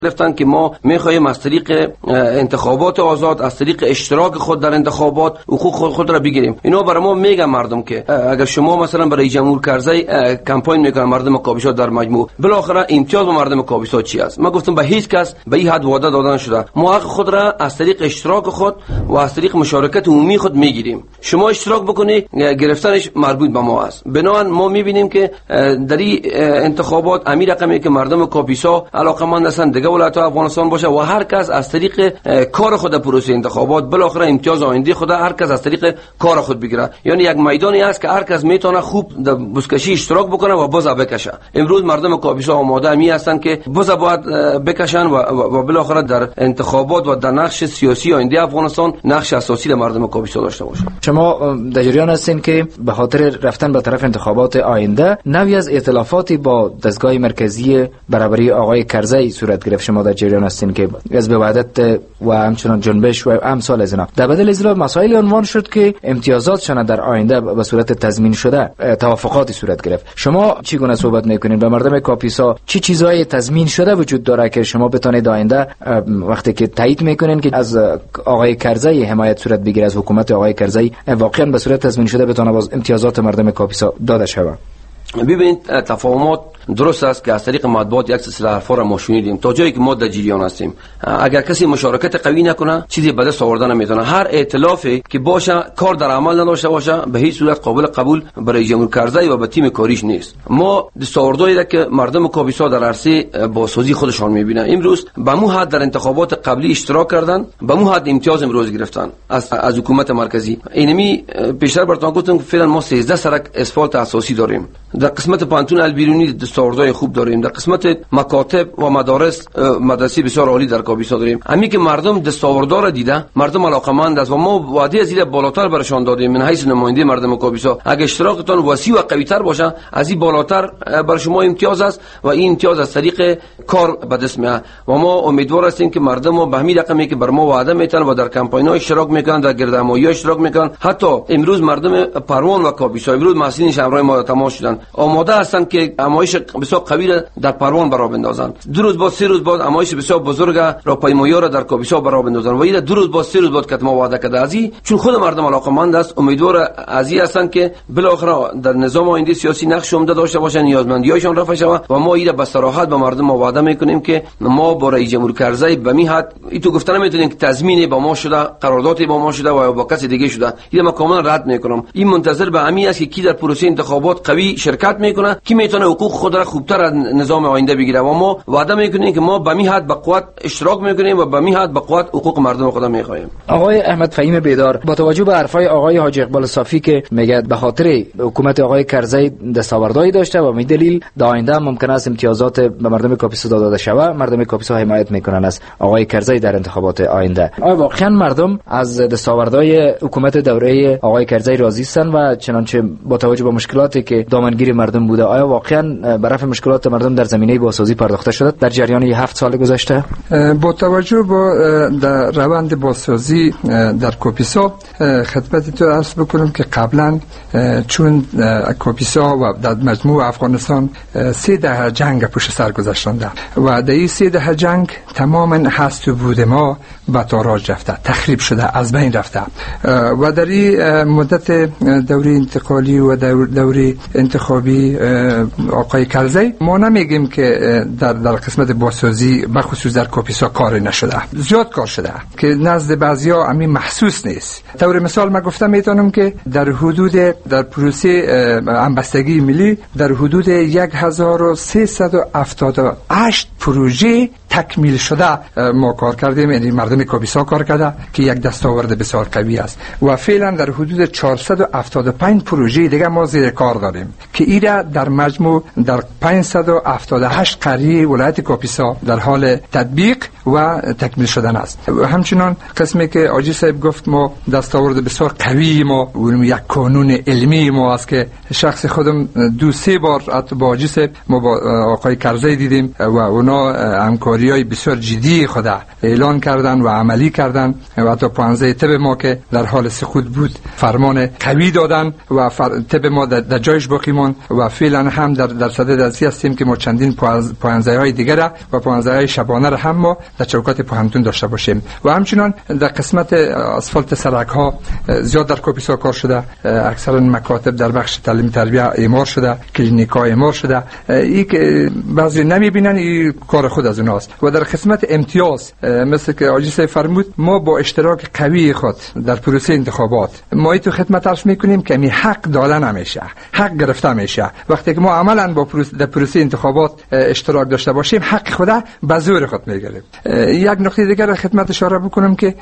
گرفتن که ما میخواهیم از طریق انتخابات آزاد، از طریق اشتراک خود در انتخابات حقوق خود را بگیریم. اینا برای ما میگن مردم که اگر شما مثلا برای جمهور کرزی کمپاین میکنن مردم کاپیسا در مجموع، بالاخره امتیاز به مردم کاپیسا چی است؟ ما گفتم به هیچ کس به این حد وعده دادن شده. ما حق خود را از طریق اشتراک خود و از طریق مشارکت عمومی خود میگیریم. شما اشتراک بکنی گرفتنش مربوط به ما است. بنابراین ما میبینیم که در این انتخابات امیر رقمی که مردم کاپیسا علاقمند هستند دیگه ولایت افغانستان باشه و هر کس از طریق کار خود پروسه انتخابات بالاخره امتیاز آینده خود هر کس از طریق کار خود بگیره. یعنی یک میدانی است که هر کس میتونه خوب در بزکشی اشتراک بکنه و بزا بکشه. امروز مردم کاپیسا آماده می هستند که بزا باید بکشن و بالاخره در انتخابات و در نقش سیاسی آینده افغانستان نقش اساسی در مردم کاپیسا داشته باشه. شما در جریان هستین که به خاطر رفتن به طرف انتخابات آینده نوعی از ائتلافاتی با دستگاه مرکزی برابری آقای کرزی صورت گرفت. شما در جریان هستین که حزب وحدت و همچنان جنبش و امثال از اینا در بدل از مسائل عنوان شد که امتیازاتشان در آینده به صورت تضمین شده توافقاتی صورت گرفت. شما چگونه صحبت میکنین؟ به مردم کاپیسا چی چیزهای تضمین شده وجود داره که شما بتونید آینده وقتی که تایید میکنین که از آقای کرزی حمایت صورت بگیره، از حکومت آقای کرزی واقعا به صورت تضمین شده بتونه باز امتیازات مردم کاپیسا داده شود؟ ببینید تفاهمات درست است که از طریق مطبوعات یک سلسله حرفا را ما شنیدیم تا جایی که ما در جریان هستیم. اگر کسی مشارکت قوی نکنه چیزی به دست آوردن نمیتونه. هر ائتلافی که باشه کار در عمل نداشته باشه به هیچ صورت قابل قبول برای جمهور کرزی و به تیم کاریش نیست. ما دستاوردهایی را که مردم کاپیسا در عرصه بازسازی خودشان میبینن امروز به مو حد در انتخابات قبلی اشتراک کردن، به مو حد امتیاز امروز گرفتن از حکومت مرکزی. اینمی پیشتر براتون گفتم که فعلا ما 13 سرک اسفالت اساسی داریم. در قسمت پانتون البیرونی دستاوردهای خوب داریم. در قسمت مکاتب و مدرسه بسیار عالی در کاپیسا داریم. همین که مردم دستاوردها را دیده، مردم علاقمند است و ما وعده از این بالاتر برشان دادیم. من حیث نماینده مردم کاپیسا اگه اشتراکتان وسیع و قوی تر باشه از این بالاتر بر شما امتیاز است و این امتیاز از طریق کار به دست میاد و ما امیدوار هستیم که مردم به همین رقمی که بر ما وعده میتن و در کمپاین‌ها اشتراک میکنن، در گردهمایی‌ها اشتراک میکنن. حتی امروز مردم پروان و کاپیسا امروز مسئولین شهرهای ما تماس شدن، آماده هستند که همایش بسیار قوی را در پروان برا بندازند. 2 روز بعد 3 روز بعد همایش بسیار بزرگ را پیمایی را در کاپیسا برا بندازند و این 2 روز بعد 3 روز بعد که ما وعده کرده ازی چون خود مردم علاقمند است امیدوار ازی هستند که بالاخره در نظام آینده سیاسی نقش عمده داشته باشند، نیازمندی‌هایشان رفع شود و ما این به صراحت به مردم وعده میکنیم که ما با رئیس جمهور کرزی به می حد تو گفتن نمیتونیم که تضمین با ما شده، قراردادی با ما شده و با کسی دیگه شده. این ما کاملا رد میکنم. این منتظر به همین است که کی در پروسه انتخابات قوی شرکت میکنه، کی میتونه حقوق خود را خوبتر از نظام آینده بگیره و ما وعده میکنیم که ما به می حد به قوت اشتراک میکنیم و به می حد به قوت حقوق مردم خود میخوایم. آقای احمد فهیم بیدار، با توجه به حرفای آقای حاجی اقبال صافی که میگه به خاطر حکومت آقای کرزی دستاوردهایی داشته و می دلیل در آینده ممکن است امتیازات به مردم کاپیسا داده شود، مردم کاپیسا حمایت میکنن از آقای کرزی در انتخابات آینده. آیا واقعا مردم از دستاوردهای حکومت دوره آقای کرزی راضی هستند و چنانچه با توجه به مشکلاتی که دامنگیر مردم بوده آیا واقعا به رفع مشکلات مردم در زمینه بازسازی پرداخته شده در جریان 7 سال گذشته؟ با توجه با در روند بازسازی در کاپیسا خدمت تو عرض بکنم که قبلا چون کاپیسا و در مجموع افغانستان 3 دهه جنگ پشت سر گذاشتنده و در این 3 دهه جنگ تماما هست و بود ما به تاراج رفته، تخریب شده، از بین رفته و در این مدت دوره انتقالی و دوره انتخابی آقای کرزی ما نمیگیم که در قسمت بازسازی بخصوص در کاپیسا کار نشده، زیاد کار شده که نزد بعضیا همین محسوس نیست. طور مثال من گفتم میتونم که در حدود در پروسه همبستگی ملی در حدود 1378 پروژه تکمیل شده ما کار کردیم، یعنی مردم کاپیسا کار کرده که یک دستاورد بسیار قوی است و فعلا در حدود 475 پروژه دیگه ما زیر کار داریم که ایرا در مجموع در 578 قریه ولایت کاپیسا در حال تطبیق و تکمیل شدن است. و همچنان قسمی که آجی صاحب گفت ما دستاورد بسیار قوی ما و یک قانون علمی ما است که شخص خودم 2-3 بار با آجی صاحب ما با آقای کرزی دیدیم و اونا همکاری‌های بسیار جدی خود اعلان کردن و عملی کردن و حتی 15 طب ما که در حال سقوط بود فرمان قوی دادن و طب ما در جایش باقی ماند و فعلا هم در صدد از هستیم که ما چندین پوانزه‌های دیگر و پوانزه‌های شبانه را هم ما در چوکات پوهنتون داشته باشیم. و همچنان در قسمت اسفالت سرک‌ها زیاد در کاپیسا کار شده، اکثرا مکاتب در بخش تعلیم تربیت اعمار شده، کلینیک‌ها اعمار شده. این که بعضی نمی‌بینن این کار خود از اوناست. و در قسمت امتیاز مثل که آجی صاحب فرمود ما با اشتراک قوی خود در پروسه انتخابات ما تو خدمت عرض می‌کنیم که می حق دادن نمیشه، حق گرفته میشه. وقتی که ما عملاً با در پروسه انتخابات اشتراک داشته باشیم حق خدا به زور خود میگیریم. یک نکته دیگر خدمت اشاره بکنم که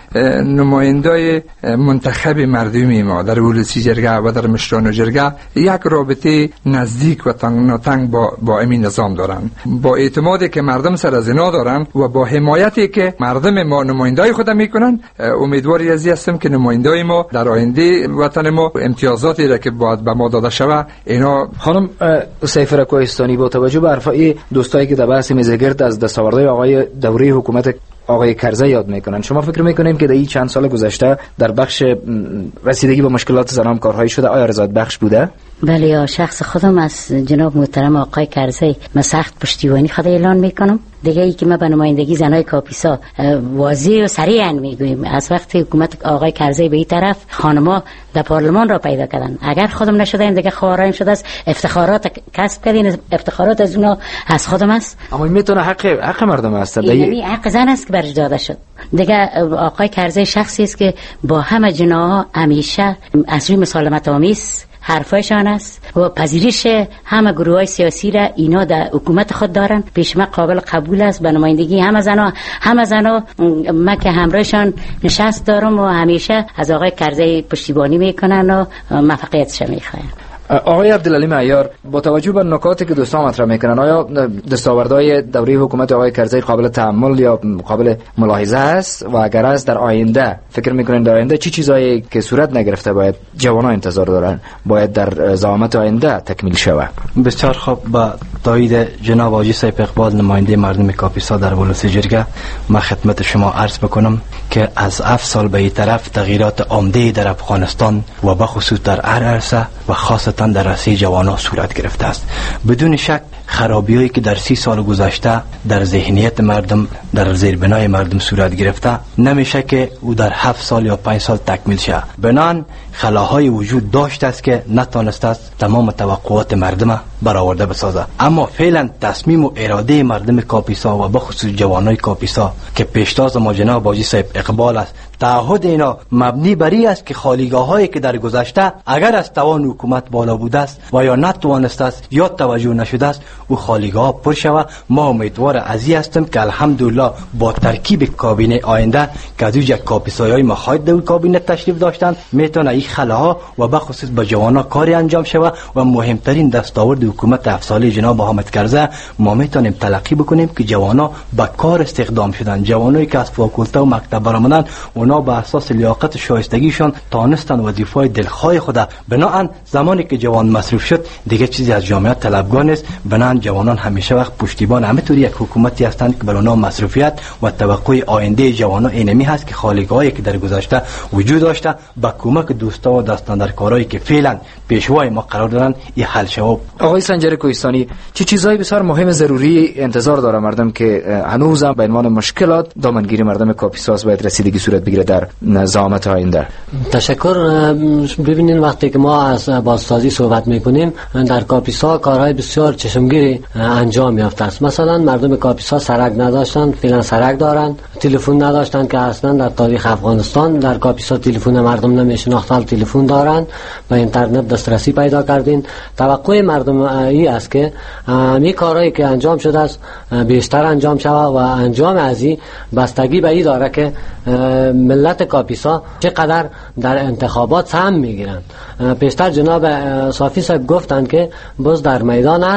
نمایندای منتخب مردمی ما در ولسی جرگه و در مشران جرگه یک رابطه نزدیک و تنگ با این نظام دارن، با اعتمادی که مردم سر از اینا دارن و با حمایتی که مردم ما نمایندای خود میکنن. امیدواری ازی هستم که نمایندای ما در آینده وطن ما امتیازاتی را که باید به ما داده شود اینا. خانم سیفره کوهستانی با توجه به حرفای دوستایی که در بحث میزگرد از دستاوردهای آقای دوره حکومت آقای کرزی یاد میکنن، شما فکر میکنین که در این چند سال گذشته در بخش رسیدگی به مشکلات زنان کارهایی شده؟ آیا رضایت بخش بوده؟ بله، یا شخص خودم از جناب محترم آقای کرزی من سخت پشتیبانی خود اعلان میکنم. دیگه ای که ما به نمایندگی زنای کاپیسا واضح و صریحا میگویم از وقتی حکومت آقای کرزی به این طرف خانما در پارلمان را پیدا کردن، اگر خودم نشدیم دیگه خواهرام شده است، افتخارات کسب کردین، افتخارات از اونا از خودم است. اما میتونه حق مردم است، یعنی حق زن است که برش داده شد. دیگه آقای کرزی شخصی است که با همه جناها همیشه از روی مسالمت آمیز حرفایشان است و پذیرش همه گروه‌های سیاسی را اینا در حکومت خود دارن. پیش ما قابل قبول است به نمایندگی همه زنا ما که همراهشان نشست دارم و همیشه از آقای کرزی پشتیبانی میکنن و موفقیتش میخواین. آقای عبدالعلیم عیار، با توجه به نکاتی که دوستان مطرح میکنن، آیا دستاوردهای دوره حکومت آقای کرزی قابل تأمل یا قابل ملاحظه است؟ و اگر است در آینده فکر میکنین در آینده چی چیزایی که صورت نگرفته باید جوانان انتظار دارن باید در زعامت آینده تکمیل شود؟ بسیار خوب. با تایید جناب حاجی صاحب اقبال نماینده مردم کاپیسا در ولسی جرگه ما خدمت شما عرض بکنم که از 7 سال به این طرف تغییرات عمده در افغانستان و بخصوص در هر عرصه و خاصتا در رسای جوانان صورت گرفته است. بدون شک خرابی‌هایی که در 30 سال گذشته در ذهنیت مردم در زیربنای مردم صورت گرفته نمیشه که او در 7 سال یا 5 سال تکمیل شه. بنان خلاهای وجود داشته است که نتونسته است تمام توقعات مردم برآورده بسازه. اما فعلا تصمیم و اراده مردم کاپیسا و بخصوص جوانای کاپیسا که پیشتاز ما جناب حاجی صاحب اقبال است، تعهد اینا مبنی بر این است که خالیگاه‌هایی که در گذشته اگر از توان حکومت بالا بوده است و یا نتوانسته است یا توجه نشده است او خالیگاه‌ها پر شود. ما امیدوار از این هستیم که الحمدلله با ترکیب کابینه آینده که از یک کاپیسایای ما خواهد در کابینه تشریف داشتند میتونه این خلاها و بخصوص به جوانا کاری انجام شود و مهمترین دستاورد حکومت 7 ساله جناب حامد کرزی ما میتونیم تلقی بکنیم که جوانا به کار استخدام شدن. جوانایی که از فاکولته و مکتب برآمدن اونا به اساس لیاقت شایستگیشان تانستن وظیفه‌های دلخواه خود. بنابراین زمانی که جوان مصروف شد دیگه چیزی از جامعه طلبگار نیست. بنابراین جوانان همیشه وقت پشتیبان همینطوری یک حکومتی هستند که بر اونها مصروفیت و توقع آینده جوانان اینمی هست که خالیگاهایی که در گذشته وجود داشته با کمک دوستا و دستاندرکارایی که فعلا پیشوای ما قرار دارن این حل شود. آقای سنجر کوهستانی، چه چیزایی بسیار مهم ضروری انتظار داره مردم که هنوز هم به عنوان مشکلات دامنگیری مردم کاپیسا باید رسیدگی صورت بگیره در زعامت آینده؟ تشکر. ببینید وقتی که ما از بازسازی صحبت میکنیم در کاپیسا کارهای بسیار چشمگیری انجام یافته است. مثلا مردم کاپیسا سرک نداشتن، فعلا سرک دارن. تلفن نداشتن که اصلا در تاریخ افغانستان در کاپیسا تلفن مردم نمیشناختن، تلفن دارن. به اینترنت دسترسی پیدا کردین. توقع مردم این است که این کارهایی که انجام شده است بیشتر انجام شود و انجام از این بستگی به این داره که ملت کاپیسا چقدر در انتخابات سهم میگیرن. پیشتر جناب صافی صاحب گفتند که باز در میدان است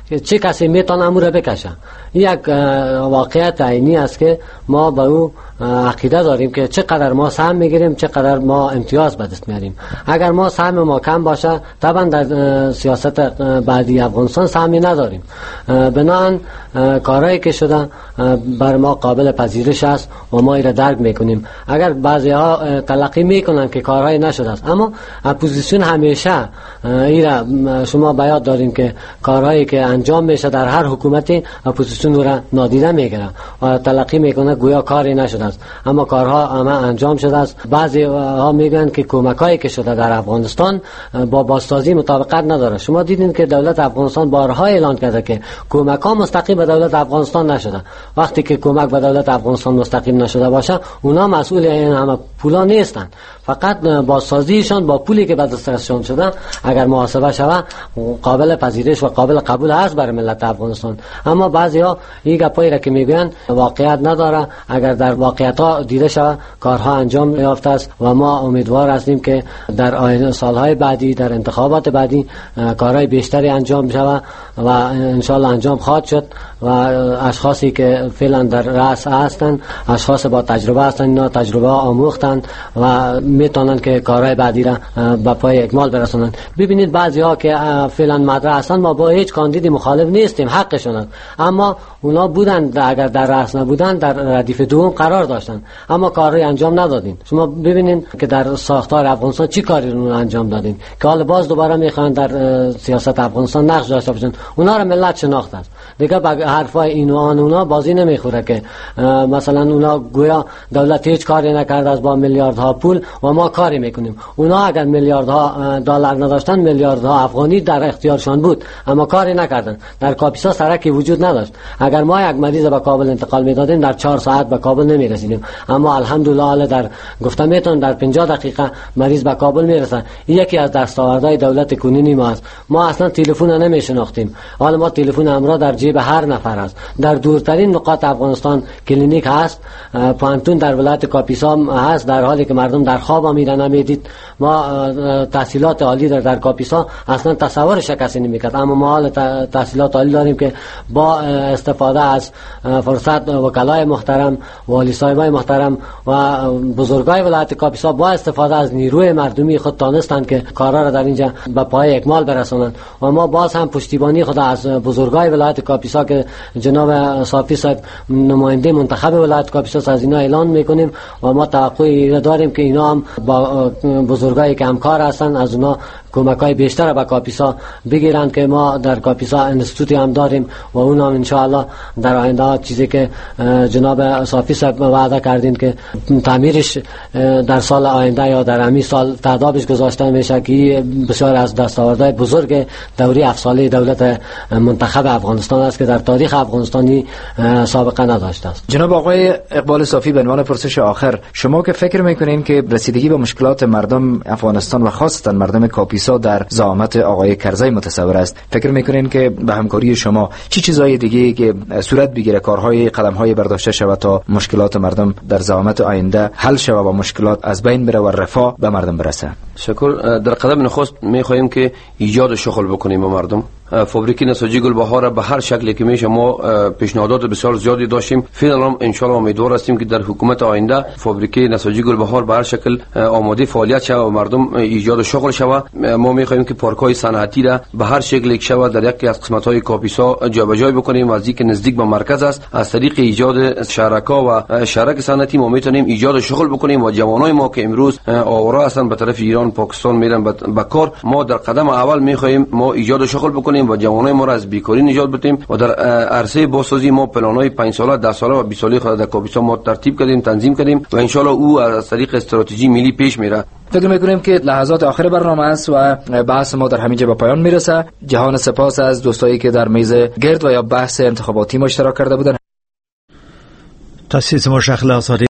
که چه کسی میتونه امور را بکشه. یک واقعیت عینی است که ما به او عقیده داریم که چقدر ما سهم میگیریم چقدر ما امتیاز به دست میاریم. اگر ما سهم ما کم باشه طبعا در سیاست بعدی افغانستان سهمی نداریم. بنابراین کارهایی که شده بر ما قابل پذیرش است و ما این را درک میکنیم. اگر بعضی ها تلقی میکنن که کارهایی نشده است، اما اپوزیسیون همیشه این را شما بیاد دارین که کارهایی که انجام میشه در هر حکومتی اپوزیسیون را نادیده میگیره و تلقی میکنه گویا کاری نشده است، اما کارها همه انجام شده است. بعضی ها میگن که کمکایی که شده در افغانستان با بازسازی مطابقت نداره. شما دیدین که دولت افغانستان بارها اعلان کرده که کمک ها مستقیم به دولت افغانستان نشده. وقتی که کمک به دولت افغانستان مستقیم نشده باشه اونا مسئول این همه پولا نیستن، فقط بازسازیشان با پولی که به دسترسشان شده اگر محاسبه شود قابل پذیرش و قابل قبول است برای ملت افغانستان. اما بعضیا این گپایی را که میگن واقعیت نداره. اگر در واقعیت ها دیده شود کارها انجام یافته است و ما امیدوار هستیم که در سالهای بعدی در انتخابات بعدی کارهای بیشتری انجام شود و انشالله انجام خواهد شد و اشخاصی که فعلا در رأس هستند اشخاص با تجربه هستند، اینا تجربه آموختند و میتونن که کارهای بعدی را به پای اکمال برسونن. ببینید بعضی ها که فعلا مدرسه هستند ما با هیچ کاندیدی مخالف نیستیم، حقشون، اما اونا بودن اگر در رأس نبودن در ردیف دوم قرار داشتن اما کاری انجام ندادین. شما ببینید که در ساختار افغانستان چی کاری رو انجام دادین که حالا باز دوباره میخوان در سیاست افغانستان نقش داشته باشن. اونا رو ملت شناخته است دیگه. با حرفای این و آن اونا بازی نمیخوره که مثلا اونا گویا دولت هیچ کاری نکرده است با میلیاردها پول و ما کاری میکنیم. اونا اگر میلیاردها دلار نداشتن میلیاردها افغانی در اختیارشان بود اما کاری نکردن. در کاپیسا سرکی وجود نداشت. اگر ما یک مریض به کابل انتقال میدادیم در 4 ساعت به کابل نمیرسیدیم، اما الحمدلله در گفتم میتون در 50 دقیقه مریض به کابل میرسه. یکی از دستاوردهای دولت کنونی ما است. ما اصلا تلفن نمیشناختیم، حالا ما تلفن همراه در جیب هر نفر است. در دورترین نقاط افغانستان کلینیک هست، پانتون در ولایت کاپیسا هست، در حالی که مردم در خواب میرن نمیدید. ما تحصیلات عالی در کاپیسا اصلا تصورش کسی نمیکرد، اما ما حال تحصیلات عالی داریم که با استفاده از فرصت وکلای محترم، والی صاحبای محترم و بزرگای ولایت کاپیسا با استفاده از نیروی مردمی خود تانستند که کارا را در اینجا به پای اکمال برسانند. و ما باز هم پشتیبانی خود از بزرگای ولایت کاپیسا که جناب صافی صاحب نماینده منتخب ولایت کاپیسا از اینا اعلان میکنیم و ما توقعی داریم که اینا هم با بزرگایی که همکار هستند از اونا کمکای بیشتر به کاپیسا بگیرند که ما در کاپیسا انستیتوتی هم داریم و اون هم انشاءالله در آینده چیزی که جناب صافی صاحب وعده کردین که تعمیرش در سال آینده یا در همین سال تعدادش گذاشته میشه که بسیار از دستاوردهای بزرگ دوره 7 ساله دولت منتخب افغانستان است که در تاریخ افغانستانی سابقه نداشته است. جناب آقای اقبال صافی، به عنوان پرسش آخر، شما که فکر میکنین که رسیدگی به مشکلات مردم افغانستان و خاصتا مردم کاپیسا در زعامت آقای کرزی متصور است، فکر میکنین که به همکاری شما چی چیزای دیگه که صورت بگیره، کارهای قدمهای برداشته شود تا مشکلات مردم در زعامت آینده حل شود و مشکلات از بین بره و رفاه به مردم برسه؟ شکر. در قدم نخست میخواهیم که ایجاد شغل بکنیم با مردم. فابریکه نساجی گلبهار به هر شکلی که میشه ما پیشنهادات بسیار زیادی داشتیم. فعلا ان شاء الله امیدوار هستیم که در حکومت آینده فابریکه نساجی گلبهار به هر شکل آماده فعالیت شود و مردم ایجاد شغل شود. ما میخواهیم که پارک‌های صنعتی را به هر شکلی که شود در یکی از قسمت‌های کاپیسا جابجایی بکنیم و از اینکه نزدیک به مرکز است از طریق ایجاد شرکا و شرک صنعتی ما میتونیم ایجاد شغل بکنیم و جوانای ما که امروز آواره هستند به طرف ایران پاکستان میرن به کار، ما در قدم اول میخواهیم ما ایجاد شغل بکنیم و جوانای ما را از بیکاری نجات بدیم و در عرصه بازسازی ما پلان‌های 5 ساله 10 ساله و 20 ساله خود در کاپیسا ما ترتیب کردیم، تنظیم کردیم و ان شاء الله او از طریق استراتژی ملی پیش میره. فکر میکنیم که لحظات آخر برنامه است و بحث ما در همینجا به پایان میرسه. جهان سپاس از دوستایی که در میز گرد و یا بحث انتخاباتی ما اشتراک کرده بودند. تاسیس مشخص